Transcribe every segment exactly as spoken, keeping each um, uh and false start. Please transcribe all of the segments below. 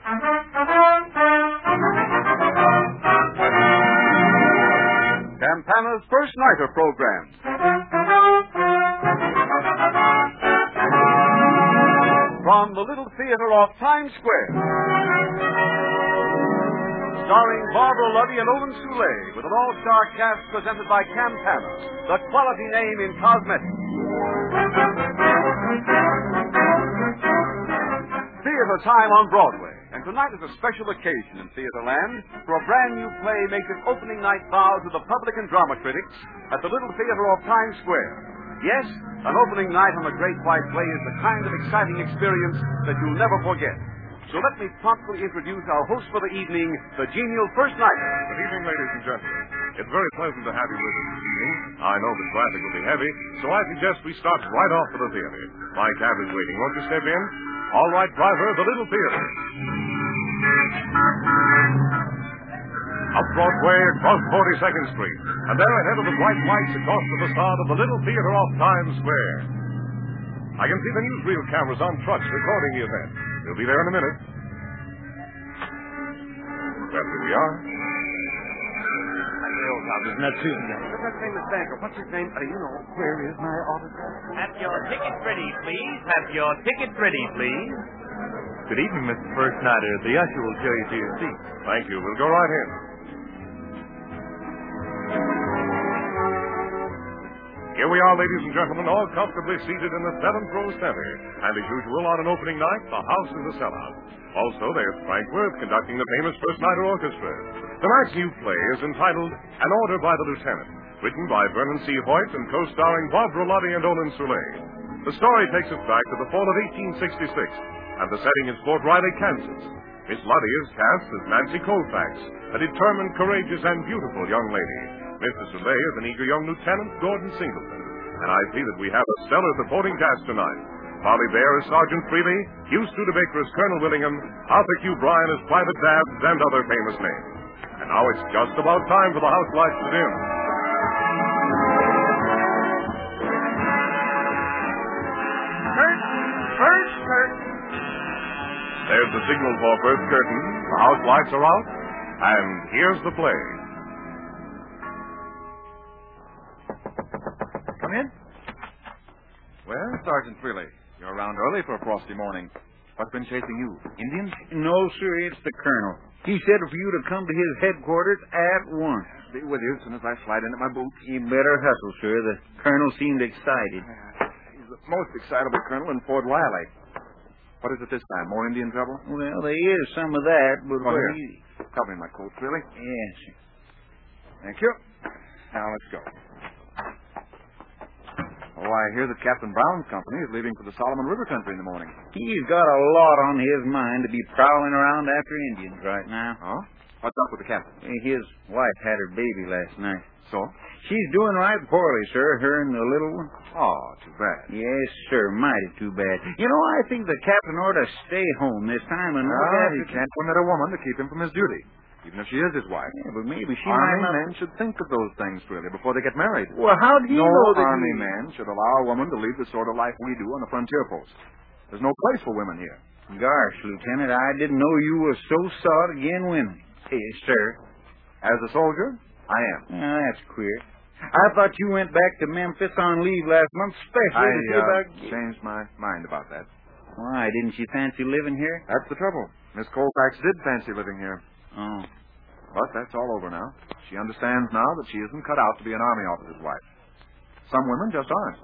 Campana's First Nighter program. From the Little Theater off Times Square. Starring Barbara Luddy and Olin Soule, with an all-star cast presented by Campana, the quality name in cosmetics. Theater time on Broadway. And tonight is a special occasion in Theaterland, for a brand new play makes its opening night bow to the public and drama critics at the Little Theater off Times Square. Yes, an opening night on a great white play is the kind of exciting experience that you'll never forget. So let me promptly introduce our host for the evening, the genial First Nighter. Good evening, ladies and gentlemen. It's very pleasant to have you with us this evening. I know the traffic will be heavy, so I suggest we start right off for the theater. My cab is waiting. Won't you step in? All right, driver, the Little Theater. Up Broadway, across forty-second Street, and there ahead of the bright lights across the facade of the Little Theater off Times Square. I can see the newsreel cameras on trucks recording the event. They'll be there in a minute. Well, here we are. Isn't that Susan? What's that famous banker? What's his name? Uh, you know, where is my autograph? Have your ticket ready, please. Have your ticket ready, please. Good evening, Mister First Nighter. The usher will show you to your seat. Thank you. We'll go right in. Here we are, ladies and gentlemen, all comfortably seated in the seventh row center. And as usual, on an opening night, the house is a sellout. Also, there's Frank Worth conducting the famous First Nighter Orchestra. Tonight's new play is entitled An Order by the Lieutenant, written by Vernon C. Hoyt and co-starring Barbara Luddy and Olin Soule. The story takes us back to the fall of eighteen sixty-six, and the setting is Fort Riley, Kansas. Miss Luddy is cast as Nancy Colfax, a determined, courageous, and beautiful young lady. Mister Soule is an eager young Lieutenant Gordon Singleton. And I see that we have a stellar supporting cast tonight. Polly Bear as Sergeant Freely, Hugh Studebaker as Colonel Willingham, Arthur Q. Bryan as Private Dabbs, and other famous names. And now it's just about time for the house lights to dim. Curtain! First curtain! There's the signal for first curtain. The house lights are out. And here's the play. Come in. Well, Sergeant Freely, you're around early for a frosty morning. What's been chasing you? Indians? No, sir, it's the colonel. He said for you to come to his headquarters at once. Be with you as soon as I slide into my boots. You better hustle, sir. The colonel seemed excited. He's the most excitable colonel in Fort Riley. What is it this time? More Indian trouble? Well, there is some of that, but Well, where here. Cover me my coat, Freely. Yes, sir. Thank you. Now let's go. Oh, I hear that Captain Brown's company is leaving for the Solomon River country in the morning. He's got a lot on his mind to be prowling around after Indians right now. Oh? What's up with the captain? His wife had her baby last night. So? She's doing right poorly, sir, her and the little one. Oh, too bad. Yes, sir, mighty too bad. You know, I think the captain ought to stay home this time and look Ah, after... you can't permit a woman to keep him from his duty, even if she is his wife. Yeah, but maybe she Army might not... men should think of those things, really, before they get married. Well, how do you no know that Army you... man should allow a woman to lead the sort of life we do on the frontier post. There's no place for women here. Gosh, Lieutenant, I didn't know you were so sought again women. Yes, sir. As a soldier, I am. Oh, that's queer. I thought you went back to Memphis on leave last month, especially I to see uh, about... changed my mind about that. Why, didn't you fancy living here? That's the trouble. Miss Colfax did fancy living here. Oh. But that's all over now. She understands now that she isn't cut out to be an army officer's wife. Some women just aren't.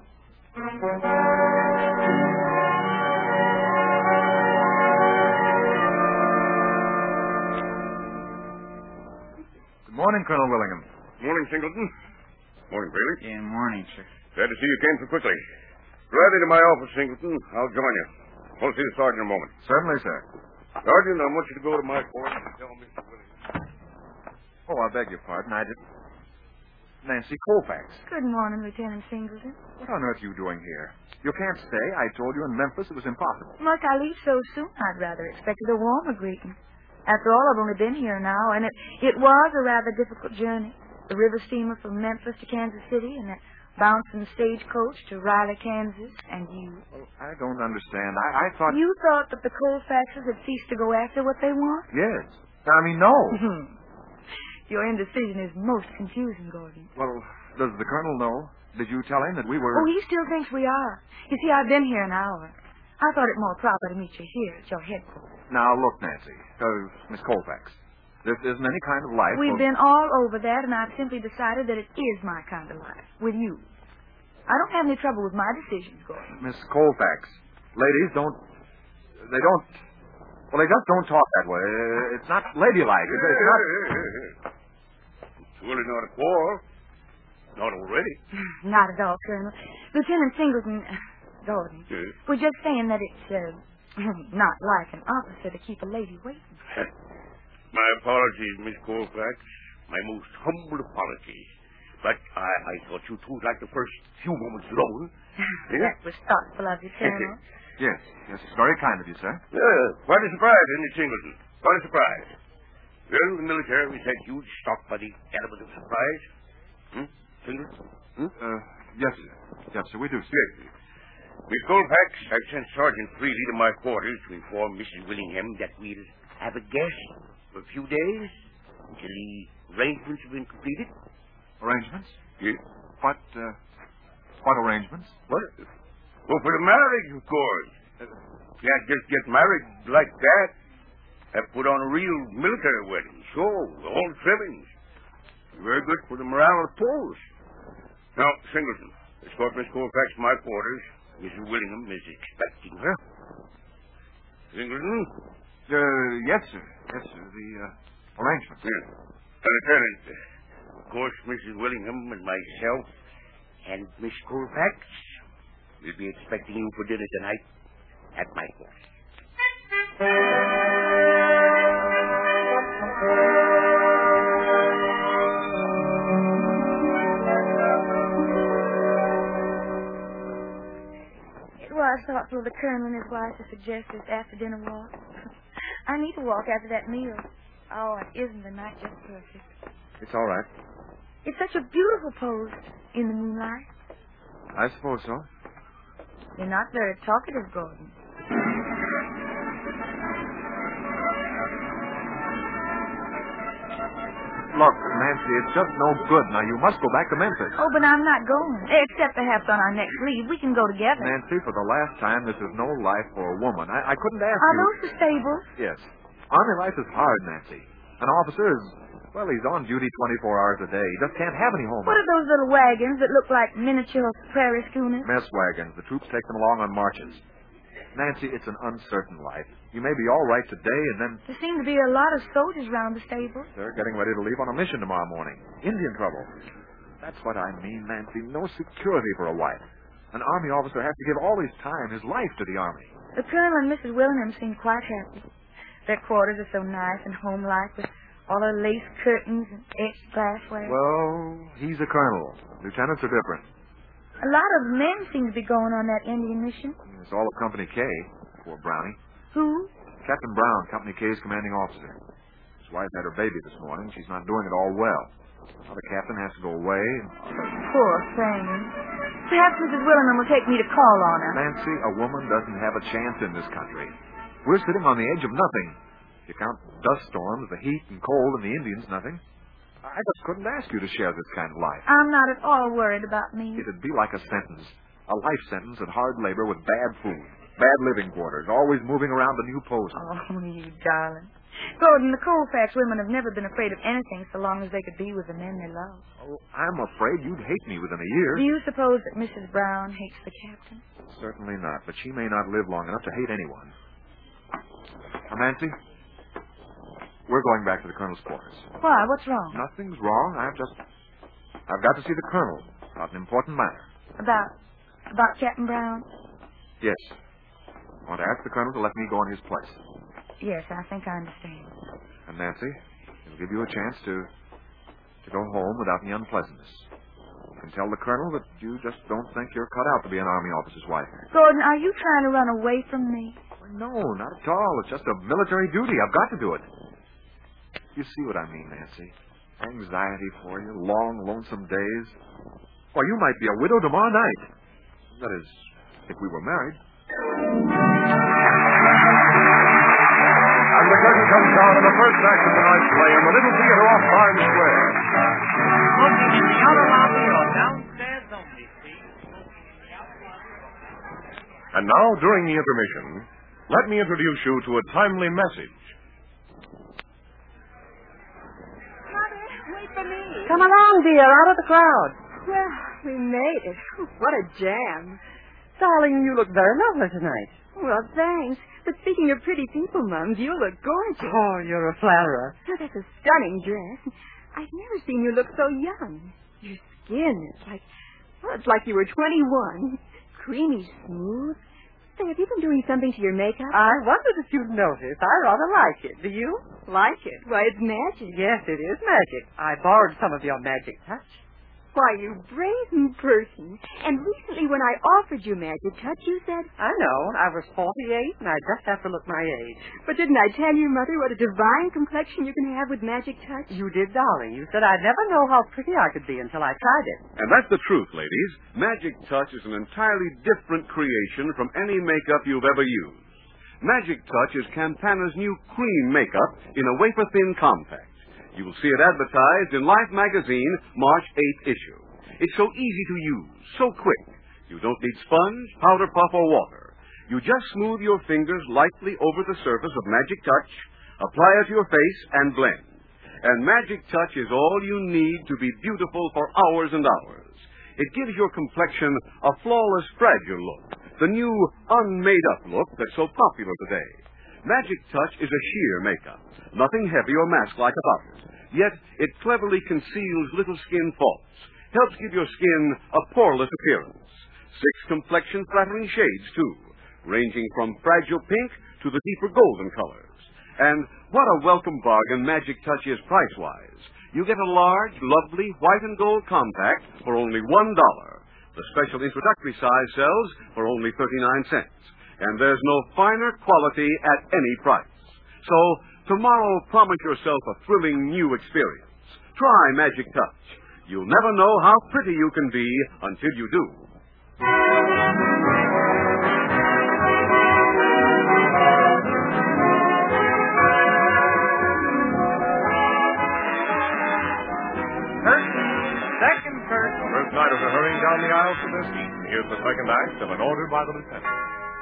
Good morning, Colonel Willingham. Morning, Singleton. Morning, Bailey. Yeah, morning, sir. Glad to see you came so quickly. Right into my office, Singleton. I'll join you. We'll see the sergeant in a moment. Certainly, sir. Sergeant, I want you to go to my quarters and tell Mister Williams. Oh, I beg your pardon. I did. Nancy Colfax. Good morning, Lieutenant Singleton. What on earth are you doing here? You can't stay. I told you in Memphis it was impossible. Must I leave so soon? I'd rather expected a warmer greeting. After all, I've only been here now, and it, it was a rather difficult journey. The river steamer from Memphis to Kansas City, and that bouncing the stagecoach to Riley, Kansas, and you. Well, I don't understand. I, I thought... You thought that the Colfaxes had ceased to go after what they want? Yes. I mean, no. Your indecision is most confusing, Gordon. Well, does the Colonel know? Did you tell him that we were... Oh, he still thinks we are. You see, I've been here an hour. I thought it more proper to meet you here at your headquarters. Now, look, Nancy. Uh, Miss Colfax. This isn't any kind of life... We've for... been all over that, and I've simply decided that it is my kind of life. With you. I don't have any trouble with my decisions, Gordon. Miss Colfax. Ladies don't... They don't... Well, they just don't talk that way. It's not ladylike. It's, it's not... It's really not a quarrel. Not already. Not at all, Colonel. Lieutenant Singleton... Uh, Gordon. Yes? We're just saying that it's, uh, not like an officer to keep a lady waiting. My apologies, Miss Colfax. My most humble apologies. But I, I thought you two would like the first few moments alone. That was thoughtful of you, Colonel. Yes. Yes, it's very kind of you, sir. Yeah, quite a surprise, isn't it, Singleton? Quite a surprise. Well, in the military, we take huge stock by the element of surprise. Hmm? Singleton? Hmm? Uh, yes, sir. Yes, sir, we do, sir. Yes. Miss Colfax, I've sent Sergeant Freely to my quarters to inform Missus Willingham that we'll have a guest for a few days until the arrangements have been completed. Arrangements? Yes. What, uh, what arrangements? What? Well, for the marriage, of course. Can't just get married like that. Have put on a real military wedding. Show, all trimmings. Very good for the morale of the post. Now, Singleton, escort Miss Colfax to my quarters. Missus Willingham is expecting her. Singleton? Uh, yes, sir. Yes, sir. The, uh, arrangements. Yeah. Uh, Lieutenant, uh, of course, Missus Willingham and myself and Miss Colfax will be expecting you for dinner tonight at my quarters. It was thoughtful of the Colonel and his wife to suggest this after-dinner walk. I need to walk after that meal. Oh, isn't the night just perfect? It's all right. It's such a beautiful pose in the moonlight. I suppose so. You're not very talkative, Gordon. Look, Nancy, it's just no good. Now, you must go back to Memphis. Oh, but I'm not going. Except perhaps on our next leave. We can go together. Nancy, for the last time, this is no life for a woman. I, I couldn't ask Are you... those the stables? Yes. Army life is hard, Nancy. An officer is... Well, he's on duty twenty-four hours a day. He just can't have any home. What are those little wagons that look like miniature prairie schooners? Mess wagons. The troops take them along on marches. Nancy, it's an uncertain life. You may be all right today, and then... There seem to be a lot of soldiers around the stables. They're getting ready to leave on a mission tomorrow morning. Indian trouble. That's what I mean, Nancy. No security for a wife. An Army officer has to give all his time, his life to the Army. The Colonel and Missus Willingham seem quite happy. Their quarters are so nice and homelike with all their lace curtains and etched glassware. Well, he's a colonel. Lieutenants are different. A lot of men seem to be going on that Indian mission. It's all of Company K. Poor Brownie. Who? Captain Brown, Company K's commanding officer. His wife had her baby this morning. She's not doing it all well. Now the captain has to go away. And... Poor thing. Perhaps Missus Willingham will take me to call on her. Nancy, a woman doesn't have a chance in this country. We're sitting on the edge of nothing. You count dust storms, the heat and cold, and the Indians, nothing. I just couldn't ask you to share this kind of life. I'm not at all worried about me. It'd be like a sentence. A life sentence at hard labor with bad food, bad living quarters, always moving around the new post. Oh, you darling. Gordon, the Colfax women have never been afraid of anything so long as they could be with the men they love. Oh, I'm afraid you'd hate me within a year. Do you suppose that Missus Brown hates the captain? Certainly not, but she may not live long enough to hate anyone. Now, Nancy, we're going back to the Colonel's quarters. Why? What's wrong? Nothing's wrong. I've just... I've got to see the Colonel about an important matter. About... about Captain Brown? Yes. I want to ask the Colonel to let me go in his place. Yes, I think I understand. And, Nancy, it'll give you a chance to... to go home without any unpleasantness. You can tell the Colonel that you just don't think you're cut out to be an Army officer's wife. Gordon, are you trying to run away from me? No, not at all. It's just a military duty. I've got to do it. You see what I mean, Nancy. Anxiety for you, long, lonesome days. Why, you might be a widow tomorrow night. That is, if we were married. And the curtain comes down on the first act of tonight's play in the Little Theater off Times Square. Smoking in the outer lobby or downstairs only, please. And now, during the intermission, let me introduce you to a timely message. Mother, wait for me. Come along, dear, out of the crowd. Well, we made it. What a jam. Darling, you look very lovely tonight. Well, thanks. But speaking of pretty people, Mums, you look gorgeous. Oh, you're a flatterer. Oh, that's a stunning dress. I've never seen you look so young. Your skin is like, well, it's like you were twenty-one. Creamy smooth. Say, have you been doing something to your makeup? I wondered if you'd noticed. I rather like it. Do you? Like it? Why, it's magic. Yes, it is magic. I borrowed some of your magic touch. Why, you brazen person. And recently when I offered you magic touch, you said... I know. I was forty-eight, and I just have to look my age. But didn't I tell your mother what a divine complexion you can have with magic touch? You did, darling. You said I'd never know how pretty I could be until I tried it. And that's the truth, ladies. Magic Touch is an entirely different creation from any makeup you've ever used. Magic Touch is Campana's new cream makeup in a wafer-thin compact. You will see it advertised in Life magazine, March eighth issue. It's so easy to use, so quick. You don't need sponge, powder puff, or water. You just smooth your fingers lightly over the surface of Magic Touch, apply it to your face, and blend. And Magic Touch is all you need to be beautiful for hours and hours. It gives your complexion a flawless, fragile look, the new unmade-up look that's so popular today. Magic Touch is a sheer makeup, nothing heavy or mask-like about it. Yet it cleverly conceals little skin faults, helps give your skin a poreless appearance. Six complexion-flattering shades, too, ranging from fragile pink to the deeper golden colors. And what a welcome bargain Magic Touch is price-wise. You get a large, lovely white and gold compact for only one dollar. The special introductory size sells for only thirty-nine cents. And there's no finer quality at any price. So, tomorrow, promise yourself a thrilling new experience. Try Magic Touch. You'll never know how pretty you can be until you do. Curtain, second curtain. The first nighters are hurrying down the aisle for their seats. Here's the second act of An Order by the Lieutenant.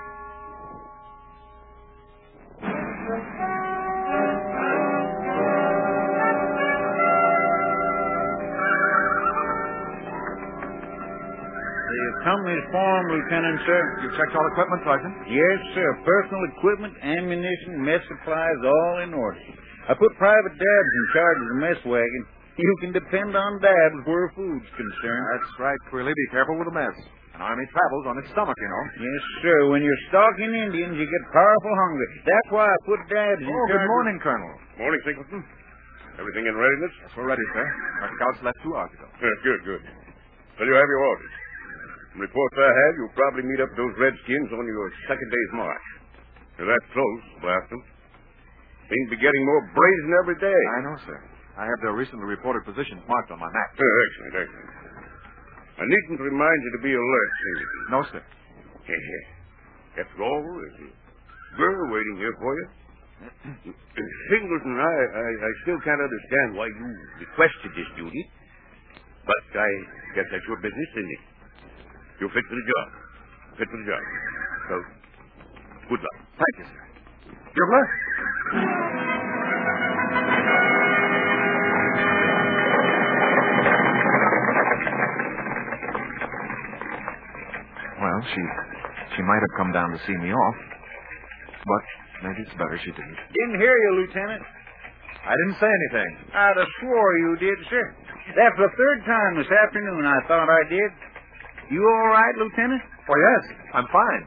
The company's formed, Lieutenant, sir. You checked all equipment, Sergeant? Yes, sir. Personal equipment, ammunition, mess supplies, all in order. I put Private Dabbs in charge of the mess wagon. You can depend on Dabbs where food's concerned. That's right, Quilly. Be careful with the mess. An army travels on its stomach, you know. Yes, sir. When you're stalking Indians, you get powerful hungry. That's why I put Dabbs in Oh, charge. good morning, Colonel. Morning, Singleton. Everything in readiness? Yes, we're ready, sir. Our scouts left two hours ago. Yeah, good, good. Well, you have your orders. From reports I have, you'll probably meet up with those Redskins on your second day's march. They're that close, blast them. Seem to be getting more brazen every day. I know, sir. I have their recently reported positions marked on my map. Oh, excellent, excellent. I needn't remind you to be alert, Singleton. No, sir. After all, there's a girl waiting here for you. Singleton, I, I, I still can't understand why you requested this duty. But I guess that's your business, isn't it? You're fit for the job. Fit for the job. So, good luck. Thank you, sir. Good luck. Well, she she might have come down to see me off. But maybe it's better she didn't. Didn't hear you, Lieutenant. I didn't say anything. I'd have swore you did, sir. That's the third time this afternoon I thought I did. You all right, Lieutenant? Oh, yes. I'm fine.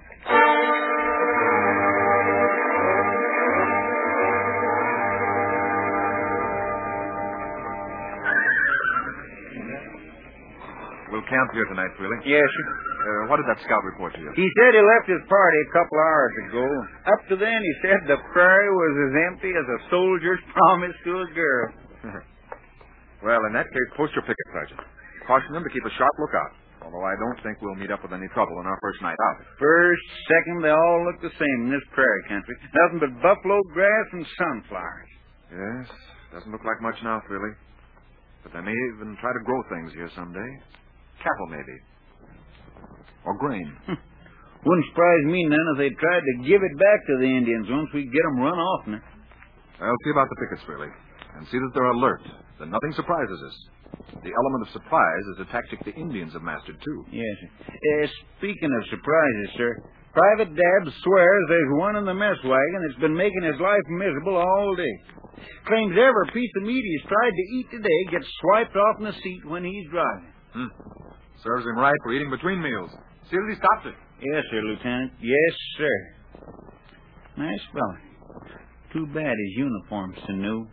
We'll camp here tonight, Freely. Yes, sir. Uh, what did that scout report to you? He said he left his party a couple hours ago. Up to then, he said the prairie was as empty as a soldier's promise to a girl. Well, in that case, post your picket, Sergeant. caution them to keep a sharp lookout. Although I don't think we'll meet up with any trouble on our first night out. First, second, they all look the same in this prairie country. Nothing but buffalo grass and sunflowers. Yes, doesn't look like much now, really. But they may even try to grow things here someday. Cattle, maybe. Or grain. Wouldn't surprise me none if they tried to give it back to the Indians once we get them run off now. I'll see about the pickets, really, and see that they're alert, that nothing surprises us. The element of surprise is a tactic the Indians have mastered, too. Yes, sir. Uh, speaking of surprises, sir, Private Dabbs swears there's one in the mess wagon that's been making his life miserable all day. Claims every piece of meat he's tried to eat today gets swiped off in the seat when he's driving. Hmm. Serves him right for eating between meals. See that he stops it. Yes, sir, Lieutenant. Yes, sir. Nice fella. Too bad his uniform's so new.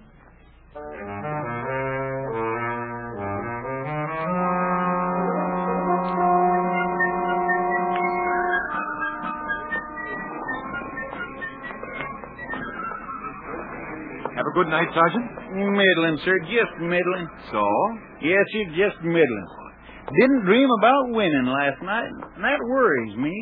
Have a good night, Sergeant. Middling, sir. Just middling. So? Yes, sir, just middling. Didn't dream about winning last night, and that worries me.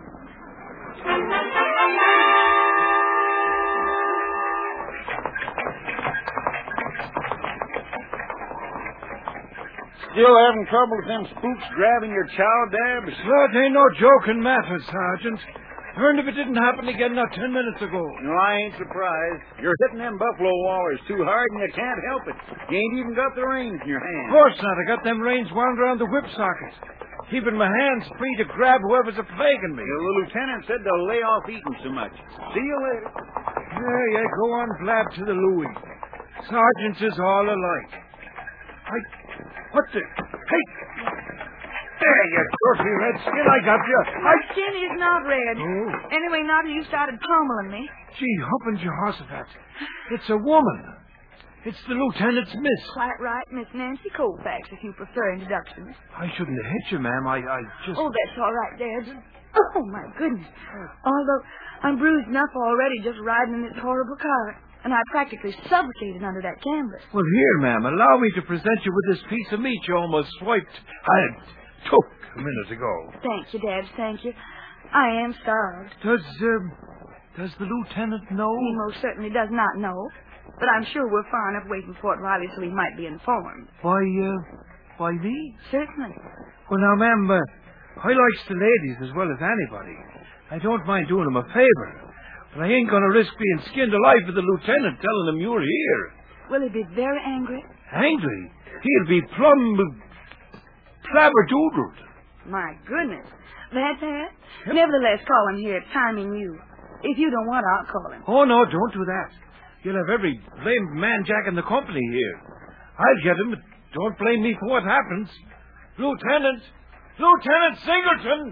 Still having trouble with them spooks grabbing your chow, Dabbs? That ain't no joking matter, Sergeant. Heard if it didn't happen again not ten minutes ago. No, I ain't surprised. You're hitting them buffalo wallers too hard, and you can't help it. You ain't even got the reins in your hand. Of course not. I got them reins wound around the whip sockets, keeping my hands free to grab whoever's a plaguing me. The lieutenant said to lay off eating so much. See you later. Yeah, yeah, go on blab to the Louis. Sergeants is all alike. I... What the... Hey! There, you dirty redskin, I got you. My skin is not red. Oh. Anyway, not till you started pummeling me. Gee, humping Jehoshaphat. It's a woman. It's the lieutenant's miss. Quite right, Miss Nancy Colfax, if you prefer introductions. I shouldn't have hit you, ma'am. I, I just... Oh, that's all right, Dad. Oh, my goodness. Although I'm bruised enough already just riding in this horrible car. And I practically suffocated under that canvas. Well, here, ma'am, allow me to present you with this piece of meat you almost swiped. I took a minute ago. Thank you, Dad, thank you. I am starved. Does, um, does the lieutenant know? He most certainly does not know. But I'm sure we're far enough away from Fort Riley so he might be informed. Why, uh, why me? Certainly. Well, now, ma'am, uh, I likes the ladies as well as anybody. I don't mind doing them a favor. But I ain't going to risk being skinned alive for the lieutenant telling him you're here. Will he be very angry? Angry? He'll be plumb... flabberdoodled. My goodness. That's it? Yep. Nevertheless, call him here, timing you. If you don't want, I'll call him. Oh, no, don't do that. You'll have every blamed man-jack in the company here. I'll get him, but don't blame me for what happens. Lieutenant! Lieutenant Singleton!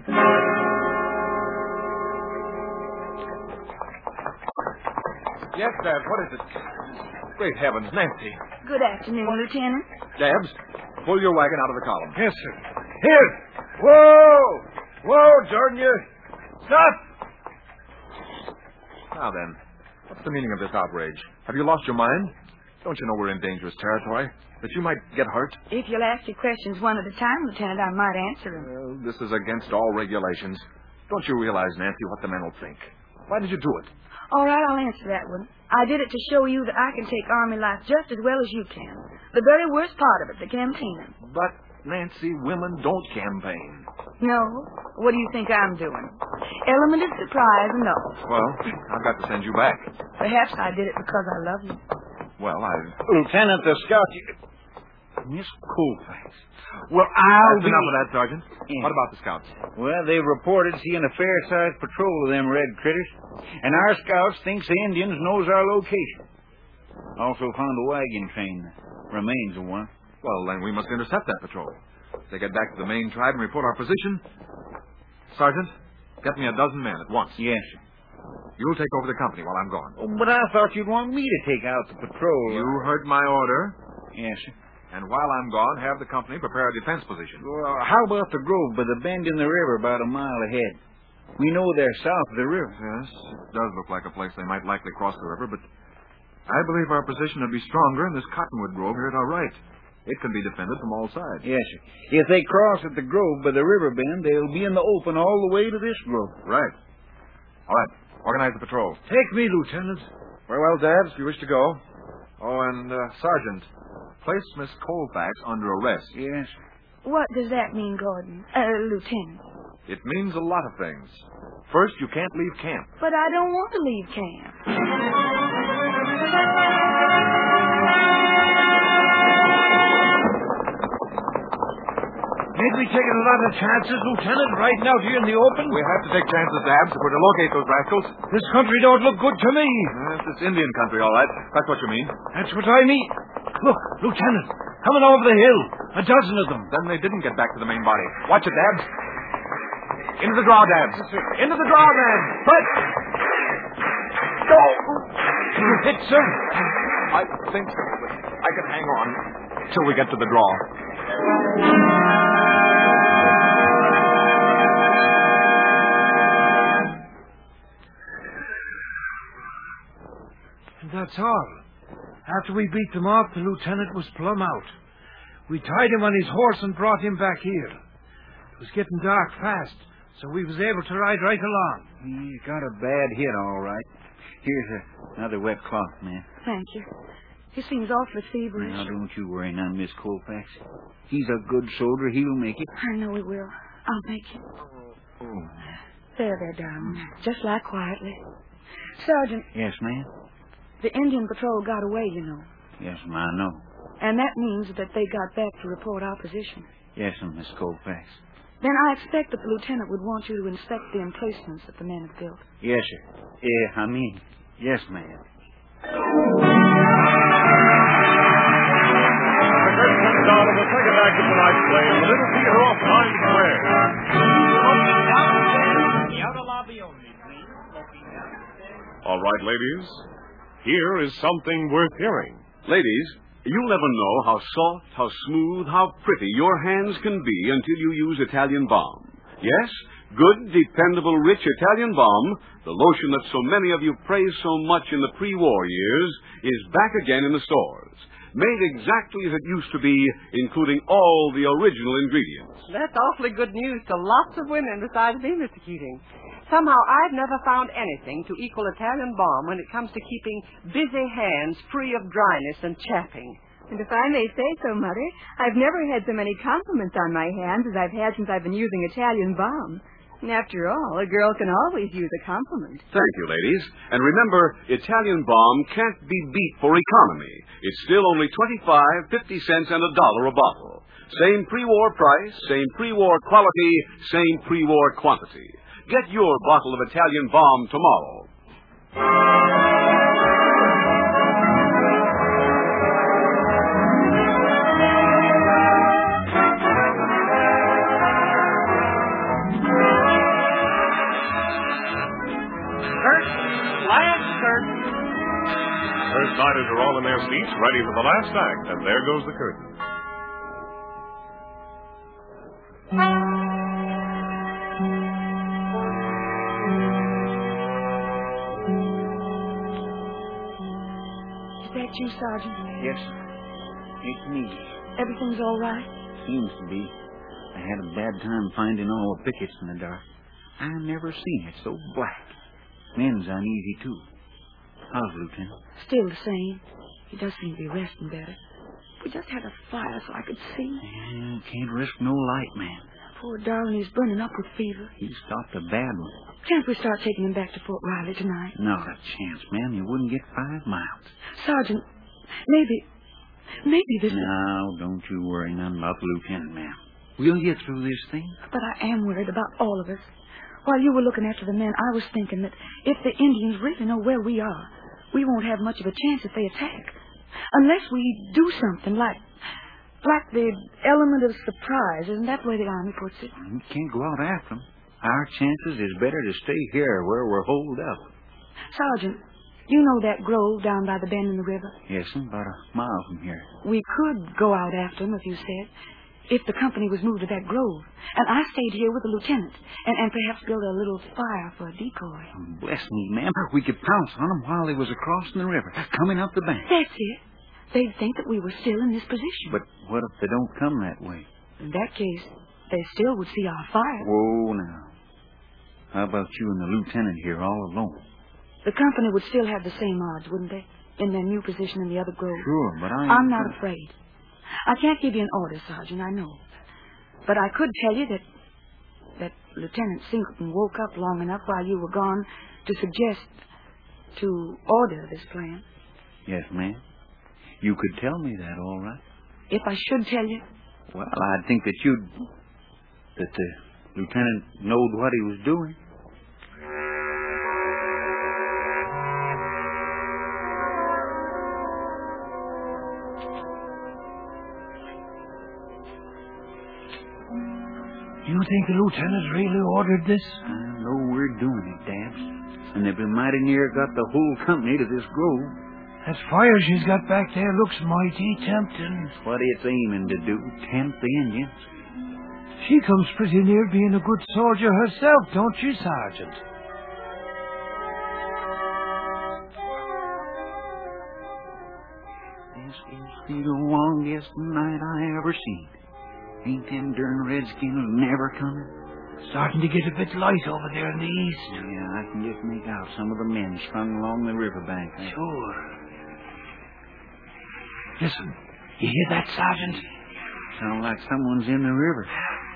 Yes, Dad, what is it? Great heavens, Nancy. Good afternoon, Lieutenant. Dabbs, pull your wagon out of the column. Yes, sir. Here! Whoa! Whoa, Jordan, you... Stop! Now then, what's the meaning of this outrage? Have you lost your mind? Don't you know we're in dangerous territory? That you might get hurt? If you'll ask your questions one at a time, Lieutenant, I might answer them. Well, this is against all regulations. Don't you realize, Nancy, what the men will think? Why did you do it? All right, I'll answer that one. I did it to show you that I can take Army life just as well as you can. The very worst part of it, the campaigning. But, Nancy, women don't campaign. No? What do you think I'm doing? Element of surprise, no. Well, I've got to send you back. Perhaps I did it because I love you. Well, I... Lieutenant, the scout... Miss Colfax. Well, I'll That's be... enough of that, Sergeant. Yeah. What about the scouts? Well, they've reported seeing a fair-sized patrol of them red critters. And our scouts thinks the Indians knows our location. Also found a wagon train. Remains of one. Well, then we must intercept that patrol. They get back to the main tribe and report our position. Sergeant, get me a dozen men at once. Yes, sir. You'll take over the company while I'm gone. Oh, but I thought you'd want me to take out the patrol. You heard my order. Yes, sir. And while I'm gone, have the company prepare a defense position. Well, how about the grove by the bend in the river about a mile ahead? We know they're south of the river. Yes, it does look like a place they might likely cross the river, but I believe our position would be stronger in this cottonwood grove here at our right. It can be defended from all sides. Yes, sir. If they cross at the grove by the river bend, they'll be in the open all the way to this grove. Right. All right. Organize the patrol. Take me, Lieutenant. Very well, Dabbs, if you wish to go. Oh, and, uh, Sergeant, place Miss Colfax under arrest. Yes. What does that mean, Gordon? Uh, Lieutenant. It means a lot of things. First, you can't leave camp. But I don't want to leave camp. Ain't we taking a lot of chances, Lieutenant, riding out here in the open? We have to take chances, Dabbs, if we're to locate those rascals. This country don't look good to me. Yes, it's Indian country, all right. That's what you mean. That's what I mean. Look, Lieutenant, coming over the hill. A dozen of them. Then they didn't get back to the main body. Watch it, Dabbs. Into the draw, Dabbs. Into the draw, man. But... Go! You hit, sir? I think so, but I can hang on till we get to the draw. And that's all. After we beat them off, the lieutenant was plumb out. We tied him on his horse and brought him back here. It was getting dark fast, so we was able to ride right along. You got a bad hit, all right. Here's a, another wet cloth, man. Thank you. He seems awfully feverish. Now, don't you worry none, Miss Colfax. He's a good soldier. He'll make it. I know he will. I'll make it. Oh. There, there, darling. Just lie quietly. Sergeant. Yes, ma'am? The Indian patrol got away, you know. Yes, ma'am, I know. And that means that they got back to report our position. Yes, Miss Colfax. Then I expect that the lieutenant would want you to inspect the emplacements that the men have built. Yes, sir. Eh, I mean, yes, ma'am. The curtain comes down on the second act of tonight's play in the Little Theater off Times Square. The outer lobby only, please. All right, ladies. Here is something worth hearing. Ladies, you'll never know how soft, how smooth, how pretty your hands can be until you use Italian Balm. Yes, good, dependable, rich Italian Balm, the lotion that so many of you praised so much in the pre-war years, is back again in the stores. Made exactly as it used to be, including all the original ingredients. That's awfully good news to lots of women besides me, Mister Keating. Somehow I've never found anything to equal Italian Balm when it comes to keeping busy hands free of dryness and chapping. And if I may say so, Mother, I've never had so many compliments on my hands as I've had since I've been using Italian Balm. And after all, a girl can always use a compliment. Thank you, ladies. And remember, Italian Balm can't be beat for economy. It's still only twenty-five, fifty cents, and a dollar a bottle. Same pre-war price, same pre-war quality, same pre-war quantity. Get your bottle of Italian Balm tomorrow. First nighters are all in their seats, ready for the last act, and there goes the curtain. Is that you, Sergeant? Yes, sir. It's me. Everything's all right? Seems to be. I had a bad time finding all the pickets in the dark. I never seen it so black. Men's uneasy, too. How's Lieutenant? Still the same. He does seem to be resting better. We just had a fire so I could see. Yeah, can't risk no light, man. Poor darling, he's burning up with fever. He stopped a bad one. Can't we start taking him back to Fort Riley tonight? Not a chance, ma'am. You wouldn't get five miles. Sergeant, maybe, maybe this... No, don't you worry none about the lieutenant, ma'am. We'll get through this thing. But I am worried about all of us. While you were looking after the men, I was thinking that if the Indians really know where we are, we won't have much of a chance if they attack. Unless we do something like... like the element of surprise. Isn't that the way the Army puts it? We can't go out after them. Our chances is better to stay here where we're holed up. Sergeant, you know that grove down by the bend in the river? Yes, about a mile from here. We could go out after them, if you said, if the company was moved to that grove. And I stayed here with the lieutenant, and, and perhaps build a little fire for a decoy. Bless me, ma'am. We could pounce on them while they was across the river, coming up the bank. That's it. they'd think that we were still in this position. But what if they don't come that way? In that case, they still would see our fire. Whoa, now. How about you and the lieutenant here all alone? The company would still have the same odds, wouldn't they? In their new position in the other grove. Sure, but I ain't... I'm not afraid. I can't give you an order, Sergeant, I know. But I could tell you that that Lieutenant Singleton woke up long enough while you were gone to suggest, to order this plan. Yes, ma'am. You could tell me that, all right. If I should tell you? Well, I'd think that you'd... that the lieutenant knowed what he was doing. You think the lieutenant really ordered this? I know we're doing it, Dabs. And they've been mighty near got the whole company to this grove. That fire she's got back there looks mighty tempting. That's what it's aiming to do, tempt the Indians. She comes pretty near being a good soldier herself, don't she, Sergeant? This is the longest night I ever seen. Ain't them darn redskins never coming? Starting to get a bit light over there in the east. Yeah, I can just make out some of the men strung along the riverbank. Sure. Listen, you hear that, Sergeant? Sound like someone's in the river.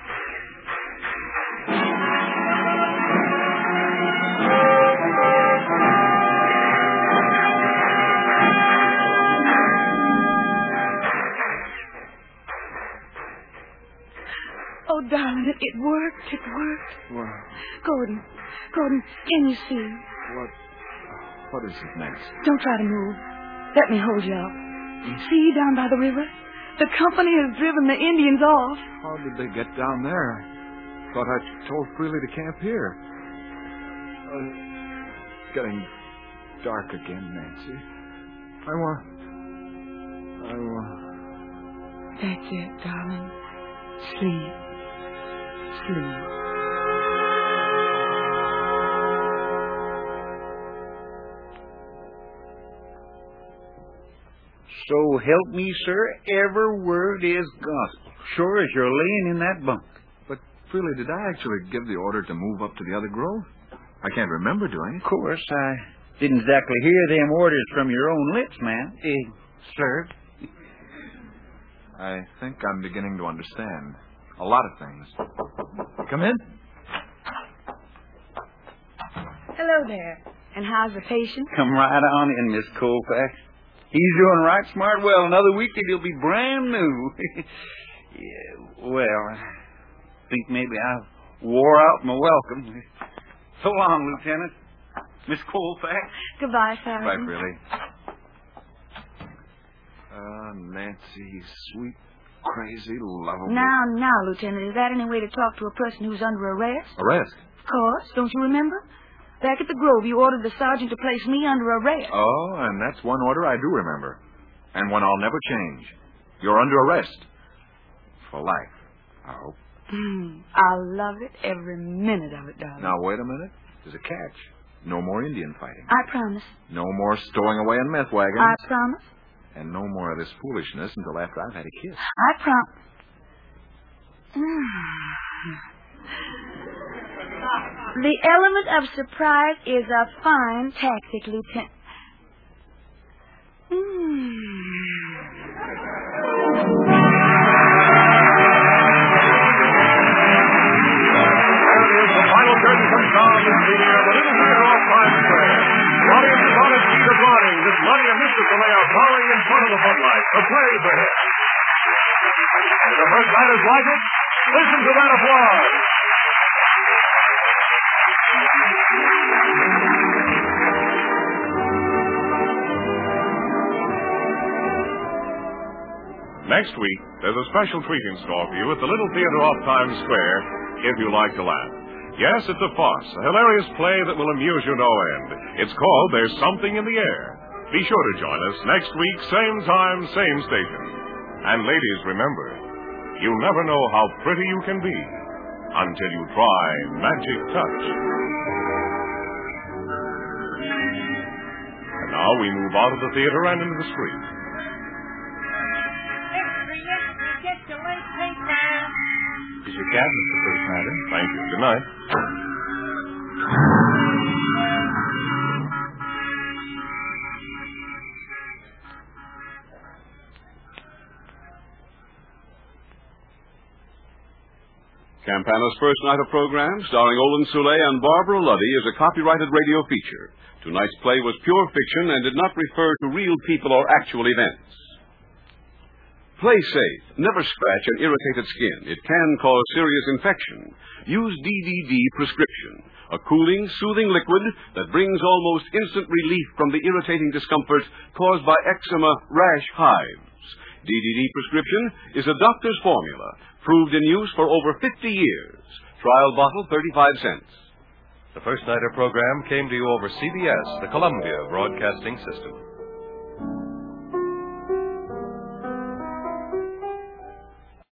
Oh, darling, it, it worked. It worked. Well, Gordon, Gordon, can you see? what... What is it, Nancy? Don't try to move. Let me hold you up. See, down by the river? The company has driven the Indians off. How did they get down there? Thought I told Freely to camp here. Uh, it's getting dark again, Nancy. I want... I want... That's it, darling. Sleep. Sleep. So help me, sir, every word is gospel. Sure as you're laying in that bunk. But, Freely, did I actually give the order to move up to the other grove? I can't remember doing it. Of course, I didn't exactly hear them orders from your own lips, man. Eh, sir? I think I'm beginning to understand a lot of things. Come in. Hello there. And how's the patient? Come right on in, Miss Colfax. He's doing right smart well. Another week and he'll be brand new. Yeah, well, I think maybe I wore out my welcome. So long, Lieutenant. Miss Colfax. Goodbye, Sergeant. Bye, Freely. Uh, Nancy, sweet, crazy, lovable. Now, now, Lieutenant, is that any way to talk to a person who's under arrest? Arrest? Of course. Don't you remember? Back at the Grove, you ordered the sergeant to place me under arrest. Oh, and that's one order I do remember. And one I'll never change. You're under arrest. For life, I hope. Mm, I'll love it every minute of it, darling. Now, wait a minute. There's a catch. No more Indian fighting. I promise. No more stowing away in meth wagons. I promise. And no more of this foolishness until after I've had a kiss. I promise. The element of surprise is a fine tactic, Lieutenant. Mm. Final curtain comes down this evening at the Little Theater off Times Square. The audience is on its feet applauding as Money and Mister Soleil are bowing in front of the footlights. A play for him. If the first nighters like it, listen to that applause. Next week, there's a special treat in store for you at the Little Theater off Times Square, if you like to laugh. Yes, it's a farce, a hilarious play that will amuse you no end. It's called There's Something in the Air. Be sure to join us next week, same time, same station. And ladies, remember, you never know how pretty you can be until you try Magic Touch. And now we move out of the theater and into the street. your cab, Mister First Nighter. Thank you. Good night. Campana's First Night of program, starring Olin Soule and Barbara Luddy, is a copyrighted radio feature. Tonight's play was pure fiction and did not refer to real people or actual events. Play safe. Never scratch an irritated skin. It can cause serious infection. Use D D D prescription, a cooling, soothing liquid that brings almost instant relief from the irritating discomfort caused by eczema, rash, hives. D D D prescription is a doctor's formula, proved in use for over fifty years. Trial bottle, thirty-five cents. The First Nighter program came to you over C B S, the Columbia Broadcasting System.